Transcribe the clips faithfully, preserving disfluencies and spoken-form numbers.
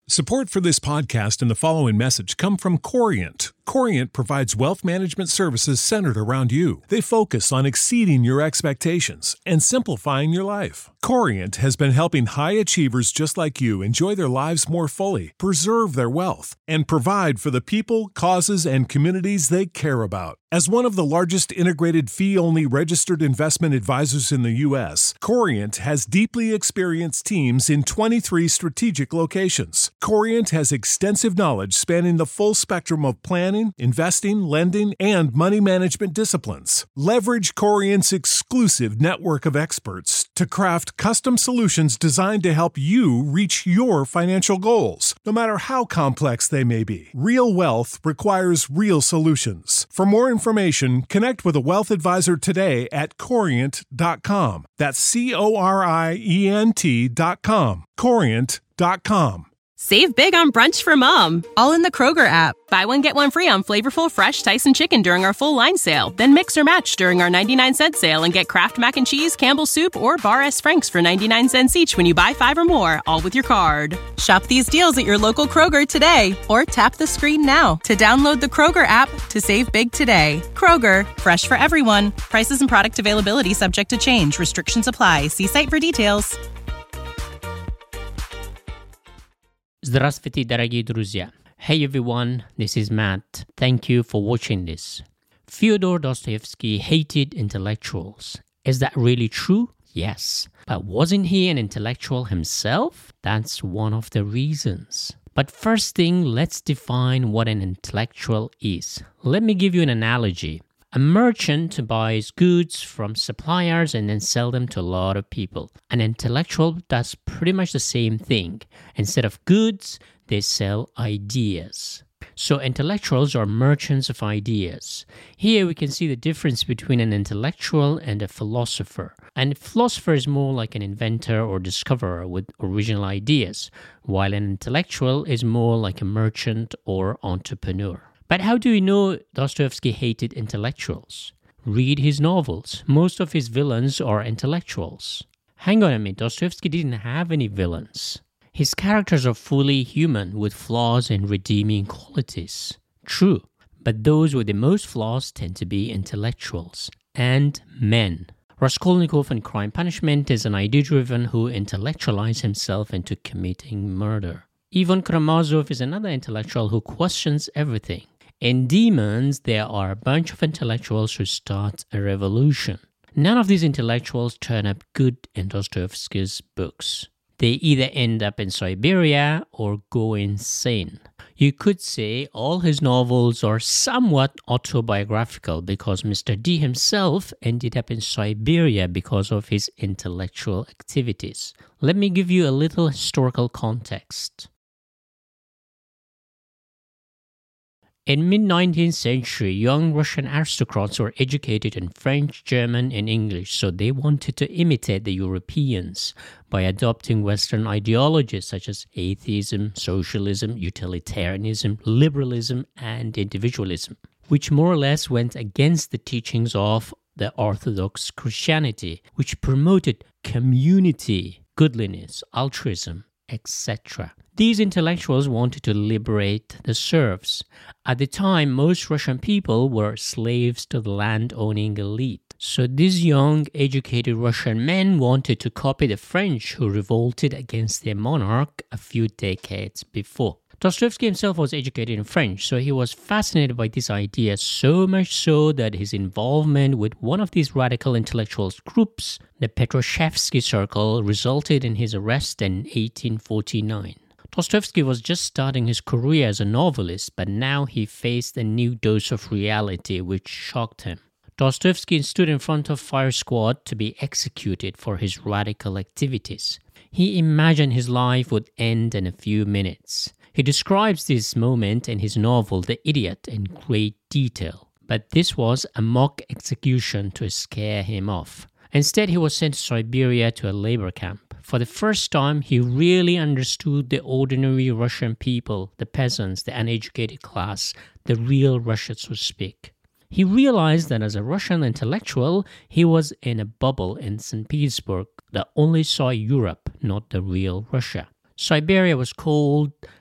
Support for this podcast and the following message come from Corient. Corient provides wealth management services centered around you. They focus on exceeding your expectations and simplifying your life. Corient has been helping high achievers just like you enjoy their lives more fully, preserve their wealth, and provide for the people, causes, and communities they care about. As one of the largest integrated fee-only registered investment advisors in the U S, Corient has deeply experienced teams in twenty-three strategic locations. Corient has extensive knowledge spanning the full spectrum of planning, investing, lending, and money management disciplines. Leverage Corient's exclusive network of experts to craft custom solutions designed to help you reach your financial goals, no matter how complex they may be. Real wealth requires real solutions. For more information, connect with a wealth advisor today at corient dot com. That's C O R I E N T dot com. corient dot com. Save big on brunch for mom, all in the Kroger app. Buy one, get one free on flavorful, fresh Tyson chicken during our full line sale. Then mix or match during our ninety-nine cent sale and get Kraft Mac and Cheese, Campbell's Soup, or Bar S. Frank's for ninety-nine cents each when you buy five or more, all with your card. Shop these deals at your local Kroger today, or tap the screen now to download the Kroger app to save big today. Kroger, fresh for everyone. Prices and product availability subject to change. Restrictions apply. See site for details. Здравствуйте, дорогие друзья. Hey everyone, this is Matt. Thank you for watching this. Fyodor Dostoevsky hated intellectuals. Is that really true? Yes. But wasn't he an intellectual himself? That's one of the reasons. But first thing, let's define what an intellectual is. Let me give you an analogy. A merchant buys goods from suppliers and then sells them to a lot of people. An intellectual does pretty much the same thing. Instead of goods, they sell ideas. So intellectuals are merchants of ideas. Here we can see the difference between an intellectual and a philosopher. And a philosopher is more like an inventor or discoverer with original ideas, while an intellectual is more like a merchant or entrepreneur. But how do we know Dostoevsky hated intellectuals? Read his novels. Most of his villains are intellectuals. Hang on a minute, Dostoevsky didn't have any villains. His characters are fully human with flaws and redeeming qualities. True, but those with the most flaws tend to be intellectuals and men. Raskolnikov in Crime Punishment is an idea-driven who intellectualized himself into committing murder. Ivan Karamazov is another intellectual who questions everything. In Demons, there are a bunch of intellectuals who start a revolution. None of these intellectuals turn up good in Dostoevsky's books. They either end up in Siberia or go insane. You could say all his novels are somewhat autobiographical because Mister D himself ended up in Siberia because of his intellectual activities. Let me give you a little historical context. In mid-nineteenth century, young Russian aristocrats were educated in French, German, and English, so they wanted to imitate the Europeans by adopting Western ideologies such as atheism, socialism, utilitarianism, liberalism, and individualism, which more or less went against the teachings of the Orthodox Christianity, which promoted community, goodliness, altruism, et cetera. These intellectuals wanted to liberate the serfs. At the time, most Russian people were slaves to the land-owning elite. So these young, educated Russian men wanted to copy the French who revolted against their monarch a few decades before. Dostoevsky himself was educated in French, so he was fascinated by this idea, so much so that his involvement with one of these radical intellectuals groups, the Petroshevsky Circle, resulted in his arrest in eighteen forty-nine. Dostoevsky was just starting his career as a novelist, but now he faced a new dose of reality which shocked him. Dostoevsky stood in front of fire squad to be executed for his radical activities. He imagined his life would end in a few minutes. He describes this moment in his novel The Idiot in great detail, but this was a mock execution to scare him off. Instead, he was sent to Siberia to a labor camp. For the first time, he really understood the ordinary Russian people, the peasants, the uneducated class, the real Russians who speak. He realized that as a Russian intellectual, he was in a bubble in Saint Petersburg that only saw Europe, not the real Russia. Siberia was cold,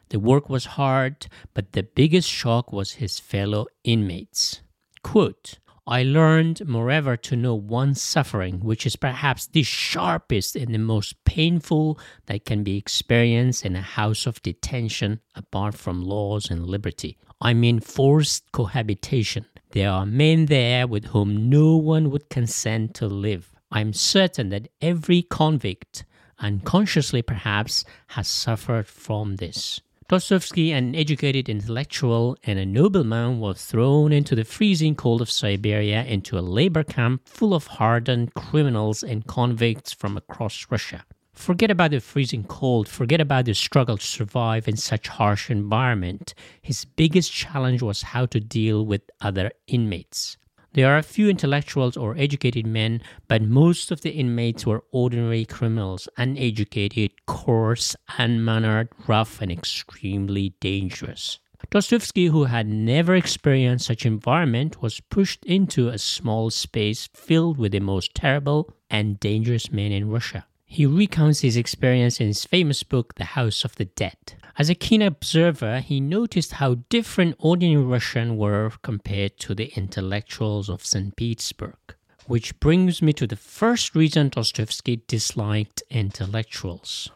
The work was hard, but the biggest shock was his fellow inmates. Quote, I learned, moreover, to know one suffering, which is perhaps the sharpest and the most painful that can be experienced in a house of detention apart from laws and liberty. I mean forced cohabitation. There are men there with whom no one would consent to live. I am certain that every convict, unconsciously perhaps, has suffered from this. Dostoevsky, an educated intellectual and a nobleman, was thrown into the freezing cold of Siberia into a labor camp full of hardened criminals and convicts from across Russia. Forget about the freezing cold, forget about the struggle to survive in such harsh environment. His biggest challenge was how to deal with other inmates. There are a few intellectuals or educated men, but most of the inmates were ordinary criminals, uneducated, coarse, unmannered, rough, and extremely dangerous. Dostoevsky, who had never experienced such environment, was pushed into a small space filled with the most terrible and dangerous men in Russia. He recounts his experience in his famous book, The House of the Dead. As a keen observer, he noticed how different ordinary Russians were compared to the intellectuals of Saint Petersburg. Which brings me to the first reason Dostoevsky disliked intellectuals.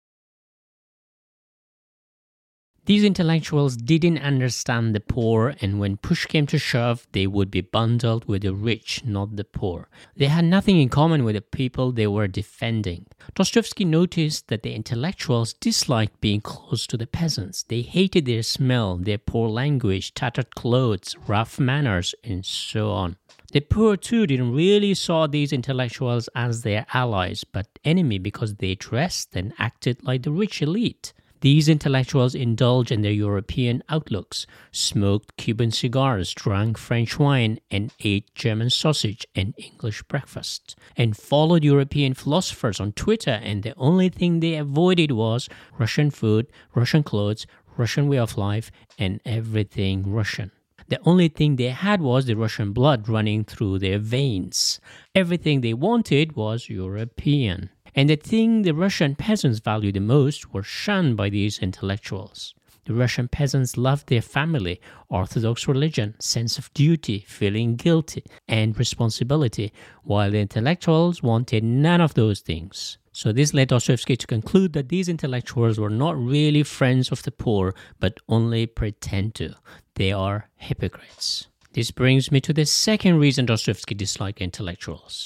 These intellectuals didn't understand the poor, and when push came to shove, they would be bundled with the rich, not the poor. They had nothing in common with the people they were defending. Dostoevsky noticed that the intellectuals disliked being close to the peasants. They hated their smell, their poor language, tattered clothes, rough manners, and so on. The poor too didn't really saw these intellectuals as their allies, but enemy because they dressed and acted like the rich elite. These intellectuals indulged in their European outlooks, smoked Cuban cigars, drank French wine, and ate German sausage and English breakfast, and followed European philosophers on Twitter, and the only thing they avoided was Russian food, Russian clothes, Russian way of life, and everything Russian. The only thing they had was the Russian blood running through their veins. Everything they wanted was European. And the thing the Russian peasants valued the most were shunned by these intellectuals. The Russian peasants loved their family, Orthodox religion, sense of duty, feeling guilty, and responsibility, while the intellectuals wanted none of those things. So this led Dostoevsky to conclude that these intellectuals were not really friends of the poor, but only pretend to. They are hypocrites. This brings me to the second reason Dostoevsky disliked intellectuals.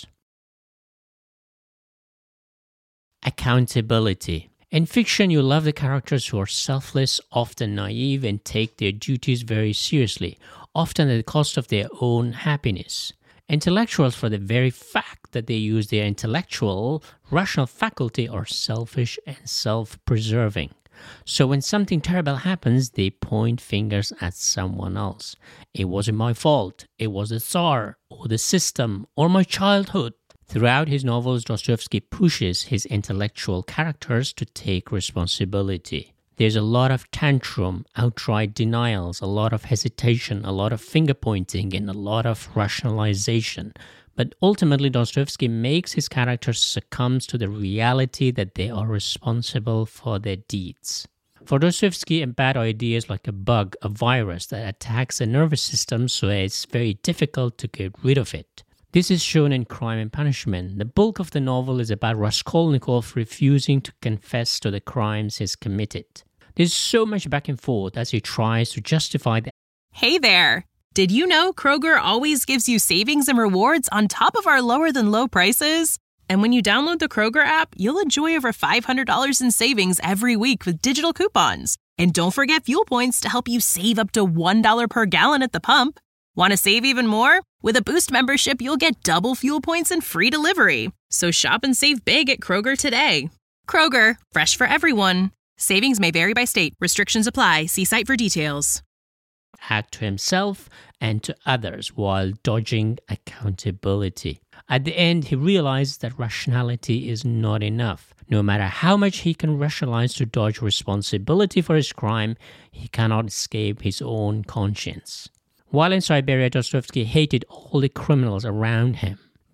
Accountability. In fiction, you love the characters who are selfless, often naive, and take their duties very seriously, often at the cost of their own happiness. Intellectuals, for the very fact that they use their intellectual, rational faculty, are selfish and self-preserving. So when something terrible happens, they point fingers at someone else. It wasn't my fault. It was the Tsar, or the system, or my childhood. Throughout his novels, Dostoevsky pushes his intellectual characters to take responsibility. There's a lot of tantrum, outright denials, a lot of hesitation, a lot of finger-pointing, and a lot of rationalization. But ultimately, Dostoevsky makes his characters succumb to the reality that they are responsible for their deeds. For Dostoevsky, a bad idea is like a bug, a virus that attacks the nervous system, so it's very difficult to get rid of it. This is shown in Crime and Punishment. The bulk of the novel is about Raskolnikov refusing to confess to the crimes he's committed. There's so much back and forth as he tries to justify the... Hey there! Did you know Kroger always gives you savings and rewards on top of our lower-than-low prices? And when you download the Kroger app, you'll enjoy over five hundred dollars in savings every week with digital coupons. And don't forget fuel points to help you save up to one dollar per gallon at the pump. Want to save even more? With a Boost membership, you'll get double fuel points and free delivery. So shop and save big at Kroger today. Kroger, fresh for everyone. Savings may vary by state. Restrictions apply. See site for details. Act to himself and to others while dodging accountability. At the end, he realizes that rationality is not enough. No matter how much he can rationalize to dodge responsibility for his crime, he cannot escape his own conscience. While in Siberia, Dostoevsky hated all the criminals around him.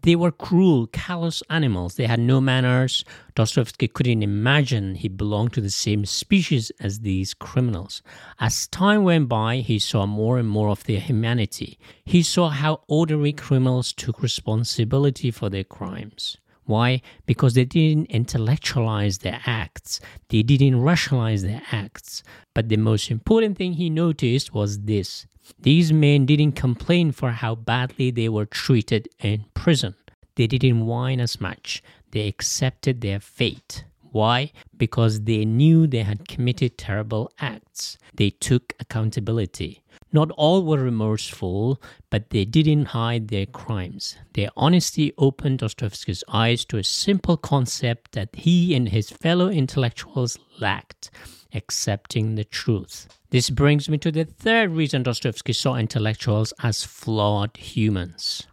They were cruel, callous animals. They had no manners. Dostoevsky couldn't imagine he belonged to the same species as these criminals. As time went by, he saw more and more of their humanity. He saw how ordinary criminals took responsibility for their crimes. Why? Because they didn't intellectualize their acts. They didn't rationalize their acts. But the most important thing he noticed was this. These men didn't complain for how badly they were treated in prison. They didn't whine as much. They accepted their fate. Why? Because they knew they had committed terrible acts. They took accountability. Not all were remorseful, but they didn't hide their crimes. Their honesty opened Dostoevsky's eyes to a simple concept that he and his fellow intellectuals lacked: accepting the truth. This brings me to the third reason Dostoevsky saw intellectuals as flawed humans.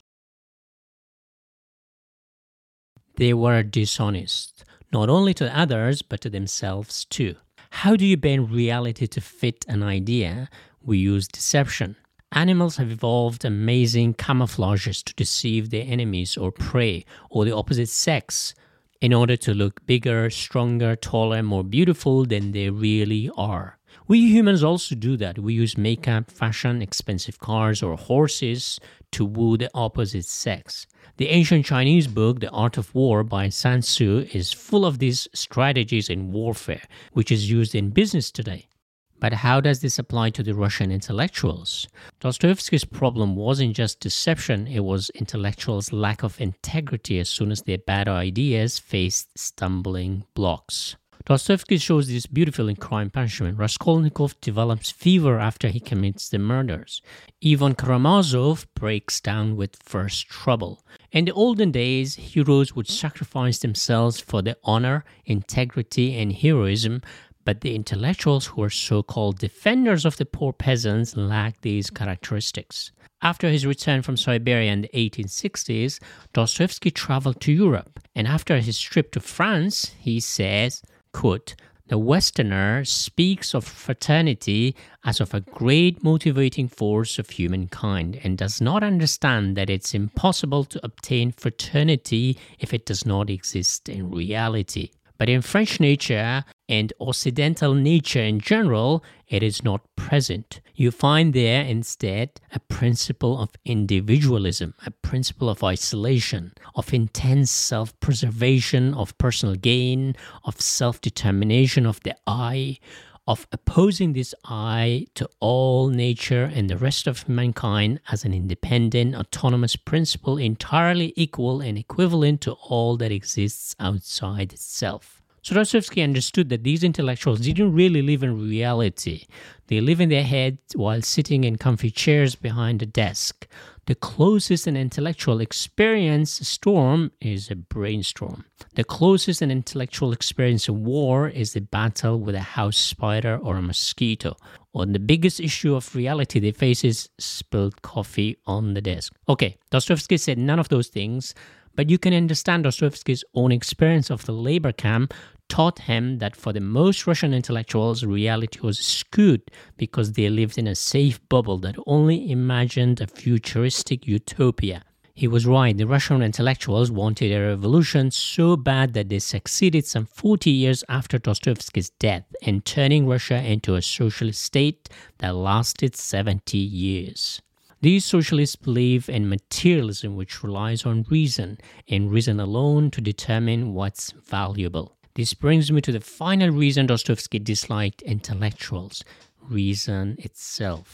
They were dishonest, not only to others, but to themselves too. How do you bend reality to fit an idea? We use deception. Animals have evolved amazing camouflages to deceive their enemies or prey or the opposite sex in order to look bigger, stronger, taller, more beautiful than they really are. We humans also do that. We use makeup, fashion, expensive cars, or horses to woo the opposite sex. The ancient Chinese book, The Art of War by Sun Tzu, is full of these strategies in warfare, which is used in business today. But how does this apply to the Russian intellectuals? Dostoevsky's problem wasn't just deception, it was intellectuals' lack of integrity as soon as their bad ideas faced stumbling blocks. Dostoevsky shows this beautiful in Crime Punishment. Raskolnikov develops fever after he commits the murders. Ivan Karamazov breaks down with first trouble. In the olden days, heroes would sacrifice themselves for the honor, integrity, and heroism, but the intellectuals who were so-called defenders of the poor peasants lacked these characteristics. After his return from Siberia in the eighteen sixties, Dostoevsky traveled to Europe, and after his trip to France, he says, quote, "The Westerner speaks of fraternity as of a great motivating force of humankind and does not understand that it's impossible to obtain fraternity if it does not exist in reality. But in French nature and Occidental nature in general, it is not present. You find there instead a principle of individualism, a principle of isolation, of intense self-preservation, of personal gain, of self-determination of the I, of opposing this I to all nature and the rest of mankind as an independent, autonomous principle entirely equal and equivalent to all that exists outside itself." So Dostoevsky understood that these intellectuals didn't really live in reality. They live in their heads while sitting in comfy chairs behind a desk. The closest an intellectual experience a storm is a brainstorm. The closest an intellectual experience a war is the battle with a house spider or a mosquito. Or the biggest issue of reality they face is spilled coffee on the desk. Okay, Dostoevsky said none of those things, but you can understand Dostoevsky's own experience of the labor camp taught him that for the most Russian intellectuals, reality was skewed because they lived in a safe bubble that only imagined a futuristic utopia. He was right. The Russian intellectuals wanted a revolution so bad that they succeeded some forty years after Dostoevsky's death in turning Russia into a socialist state that lasted seventy years. These socialists believe in materialism, which relies on reason, and reason alone to determine what's valuable. This brings me to the final reason Dostoevsky disliked intellectuals: reason itself.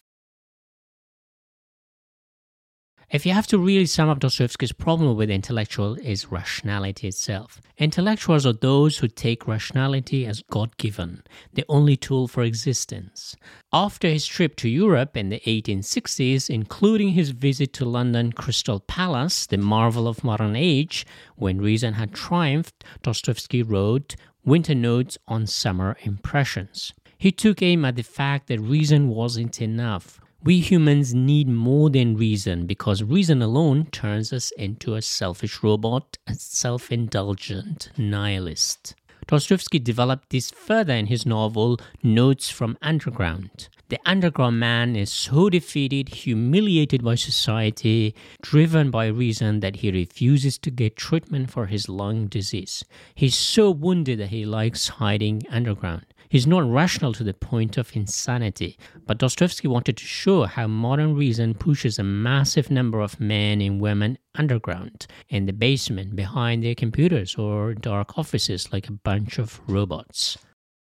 If you have to really sum up Dostoevsky's problem with intellectual, is rationality itself. Intellectuals are those who take rationality as God-given, the only tool for existence. After his trip to Europe in the eighteen sixties, including his visit to London Crystal Palace, the marvel of modern age, when reason had triumphed, Dostoevsky wrote Winter Notes on Summer Impressions. He took aim at the fact that reason wasn't enough. We humans need more than reason because reason alone turns us into a selfish robot, a self-indulgent nihilist. Dostoevsky developed this further in his novel Notes from Underground. The underground man is so defeated, humiliated by society, driven by a reason that he refuses to get treatment for his lung disease. He's so wounded that he likes hiding underground. He's not rational to the point of insanity, but Dostoevsky wanted to show how modern reason pushes a massive number of men and women underground, in the basement, behind their computers or dark offices like a bunch of robots.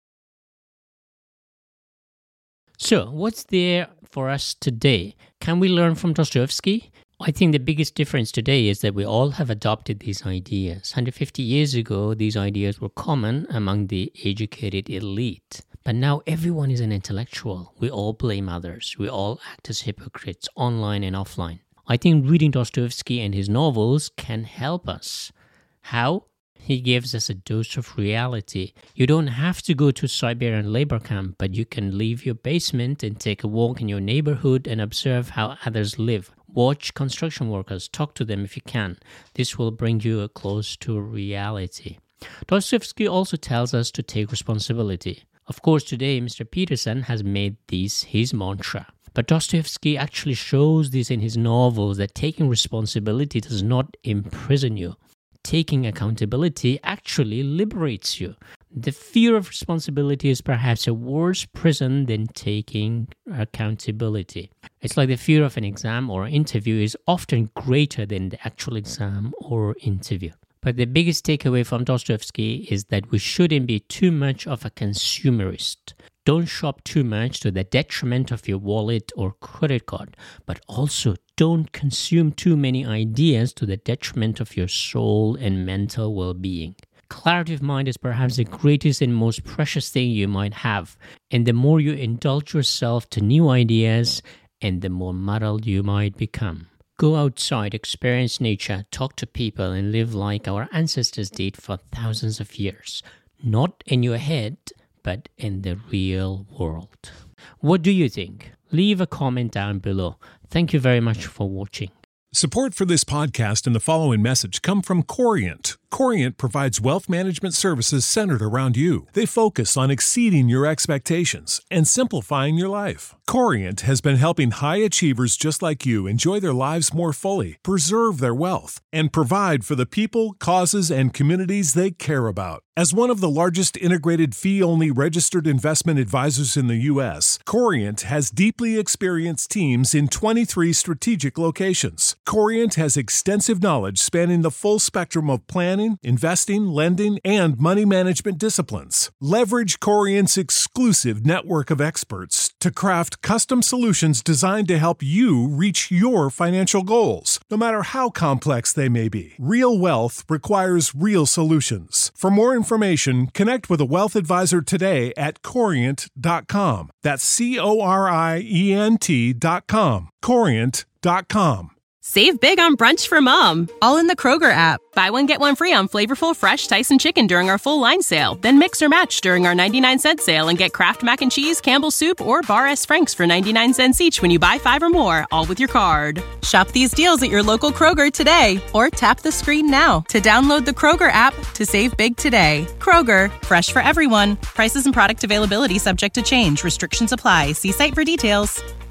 So, what's there for us today? Can we learn from Dostoevsky? I think the biggest difference today is that we all have adopted these ideas. one hundred fifty years ago, these ideas were common among the educated elite. But now everyone is an intellectual. We all blame others. We all act as hypocrites, online and offline. I think reading Dostoevsky and his novels can help us. How? He gives us a dose of reality. You don't have to go to Siberian labor camp, but you can leave your basement and take a walk in your neighborhood and observe how others live. Watch construction workers, talk to them if you can. This will bring you close to reality. Dostoevsky also tells us to take responsibility. Of course, today Mister Peterson has made this his mantra. But Dostoevsky actually shows this in his novels, that taking responsibility does not imprison you. Taking accountability actually liberates you. The fear of responsibility is perhaps a worse prison than taking accountability. It's like the fear of an exam or interview is often greater than the actual exam or interview. But the biggest takeaway from Dostoevsky is that we shouldn't be too much of a consumerist. Don't shop too much to the detriment of your wallet or credit card, but also don't consume too many ideas to the detriment of your soul and mental well-being. Clarity of mind is perhaps the greatest and most precious thing you might have, and the more you indulge yourself to new ideas, and the more muddled you might become. Go outside, experience nature, talk to people, and live like our ancestors did for thousands of years. Not in your head, but in the real world. What do you think? Leave a comment down below. Thank you very much for watching. Support for this podcast and the following message come from Corient. Corient provides wealth management services centered around you. They focus on exceeding your expectations and simplifying your life. Corient has been helping high achievers just like you enjoy their lives more fully, preserve their wealth, and provide for the people, causes, and communities they care about. As one of the largest integrated fee-only registered investment advisors in the U S, Corient has deeply experienced teams in twenty-three strategic locations. Corient has extensive knowledge spanning the full spectrum of planning, investing, lending, and money management disciplines. Leverage Corient's exclusive network of experts to craft custom solutions designed to help you reach your financial goals, no matter how complex they may be. Real wealth requires real solutions. For more information, connect with a wealth advisor today at corient dot com. That's C O R I E N T dot com. corient dot com. Save big on brunch for mom, all in the Kroger app. Buy one, get one free on flavorful, fresh Tyson chicken during our full line sale. Then mix or match during our ninety-nine cent sale and get Kraft Mac and Cheese, Campbell's Soup, or Bar S. Frank's for ninety-nine cents each when you buy five or more, all with your card. Shop these deals at your local Kroger today, or tap the screen now to download the Kroger app to save big today. Kroger, fresh for everyone. Prices and product availability subject to change. Restrictions apply. See site for details.